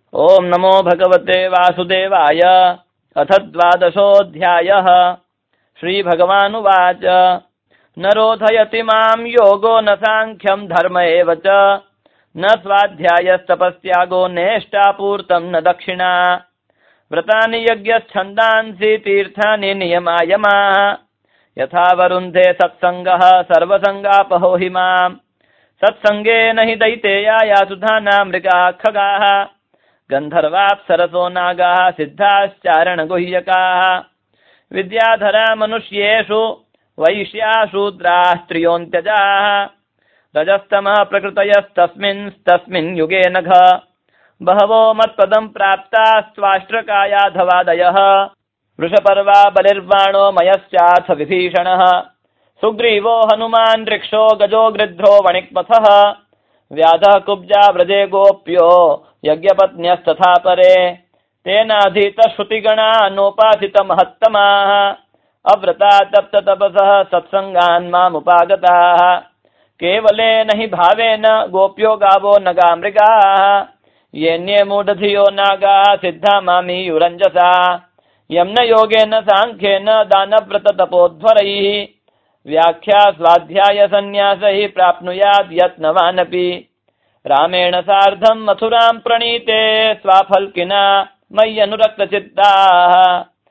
ओम नमो भगवते वासुदेवाय। अथ 12ोऽध्यायः। श्रीभगवानुवाच न रोधयति मां योगो न साङ्ख्यं धर्म एव च न स्वाध्यायस्तपस्यागो नेष्टापूर्तं न दक्षिणा। व्रतानि यज्ञच्छन्दांसि तीर्थानि नियमायमाः यथा वरुन्धे सत्सङ्गः सर्वसङ्गापहो हि माम्। सत्सङ्गेन हि दैतेया सुधाना मृगाः खगाः गन्धर्वाप्सरसो नागाः सिद्धाश्चारणगुह्यकाः। विद्याधरा मनुष्येषु वैश्याशूद्राः स्त्रियोऽन्त्यजाः रजस्तमः प्रकृतयस्तस्मिन् युगे नघ। बहवो मत्पदं प्राप्ताः स्वाष्ट्रकायाधवादयः वृषपर्वा बलिर्बाणो मयश्चाथ विभीषणः। सुग्रीवो हनुमान् ऋक्षो गजो गृध्रो वणिक्पथः व्याधः कुब्जा व्रजे गोप्यो यज्ञपत्न्यस्तथा परे। तेनाधीतश्रुतिगणा नोपासितमहत्तमाः अव्रता तप्ततपसः सत्सङ्गान् मामुपागताः। केवलेन हि भावेन गोप्यो गावो नगा मृगाः येन्ये मूढधियो नागाः सिद्धा मामीयुरञ्जसा। यं न योगेन साङ्ख्येन दानव्रततपोध्वरैः व्याख्या स्वाध्याय सन्न्यासैः प्राप्नुयाद् यत्नवानपि। रामेण सार्धं मथुरां प्रणीते स्वाफल्किना मय्यनुरक्तचित्ताः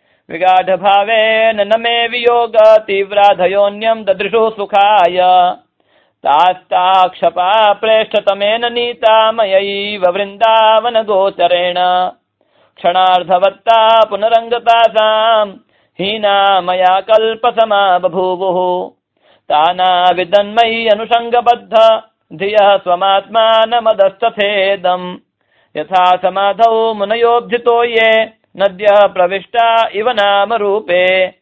विगाढभावेन न मे वियोग तीव्राधयोन्यं ददृशुः सुखाय। तास्ताक्षपा प्रेष्ठतमेन नीता मयैव वृन्दावनगोचरेण क्षणार्धवत्ता पुनरङ्गतासां हीना मया कल्पसमा बभूवुः। तानाविदन्मयि अनुषङ्गबद्ध धियः स्वमात्मानमदस्तथेदम् यथा समाधौ मुनयोब्धितो ये नद्यः प्रविष्टा इव नाम रूपे।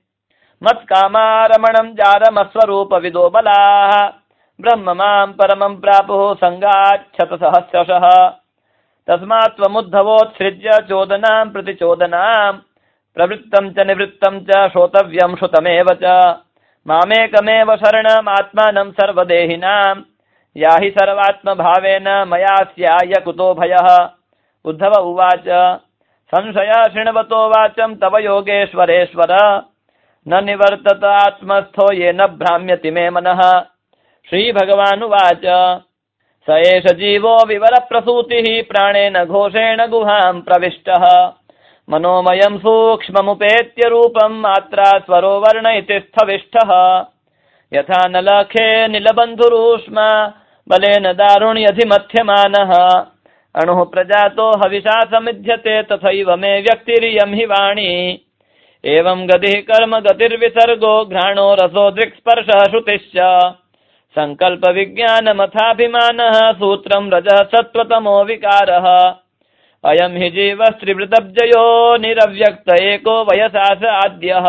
मत्कामारमणं जारमस्वरूपविदो बलाः ब्रह्म मां परमं प्रापुः सङ्गाच्छतसहस्रशः। तस्मात् त्वमुद्धवोत्सृज्य चोदनां प्रतिचोदनां प्रवृत्तं च निवृत्तं च श्रोतव्यं श्रुतमेव च। मामेकमेव शरणमात्मानं सर्वदेहिनां याहि सर्वात्मभावेन मया स्याय कुतो भयः। उद्धव उवाच संशयः शृण्वतो वाचं तव योगेश्वरेश्वर न निवर्तत आत्मस्थो येन भ्राम्यति मे मनः। श्रीभगवानुवाच स एष जीवो विवरप्रसूतिः प्राणेन घोषेण गुहां प्रविष्टः मनोमयं सूक्ष्ममुपेत्य रूपं मात्रा स्वरो वर्ण इति स्थविष्ठः। यथा नलखे नीलबन्धुरूष्मा बलेन दारुण्यधिमथ्यमानः अणुः प्रजातो हविषा समिध्यते तथैव मे व्यक्तिरियं हि वाणी। एवं गतिः कर्म गतिर्विसर्गो घ्राणो रसो दृक्स्पर्शः श्रुतिश्च संकल्प विज्ञानमथाभिमानः सूत्रं रजः सत्त्वतमो विकारः। अयं हि जीवस्त्रिवृतब्जयो निरव्यक्त एको वयसा स आद्यः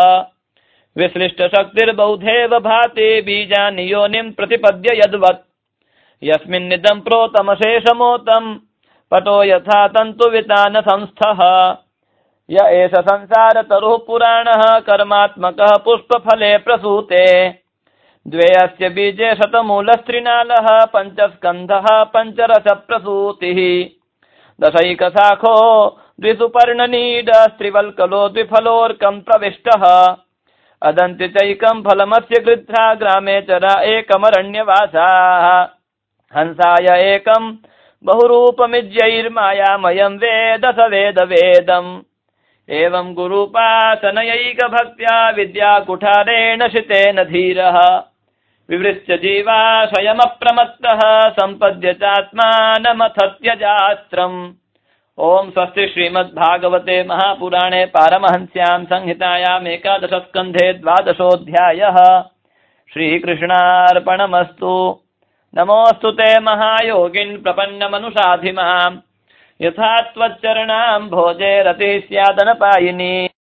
विश्लिष्टशक्तिर्बौधेव भाति बीजानि योनिं प्रतिपद्य यद्वत्। यस्मिन्निदं प्रोतमशेषमोतं पटो यथा तन्तुवितान संस्थः य एष संसारतरुः पुराणः कर्मात्मकः पुष्पफले प्रसूते। द्वे अस्य बीजे शतमूलस्त्रिनालः पञ्चस्कन्धः पञ्चरसप्रसूतिः दशैकशाखो द्विसुपर्णनीड स्त्रिवल्कलो द्विफलोर्कं प्रविष्टः। अदन्ति चैकं फलमस्य गृध्रा ग्रामे चरा एकमरण्यवासाः हंसाय एकं बहुरूपमिज्यैर्मायामयं वेद स वेदवेदम्। एवं गुरूपासनयैकभक्त्या विद्याकुठारेण शितेन धीरः विवृत्य जीवाशयमप्रमत्तः सम्पद्य चात्मानमथत्यजास्त्रम्। ओम स्वस्ति श्रीमद्भागवते महापुराणे पारमहंस्यां संहितायाम् 11 स्कन्धे 12ोऽध्यायः। श्रीकृष्णार्पणमस्तु। नमोऽस्तु ते महायोगिन् प्रपन्नमनुषाधिमाम् यथा त्वच्चरणाम् भोजे रतिः स्यादनपायिनी।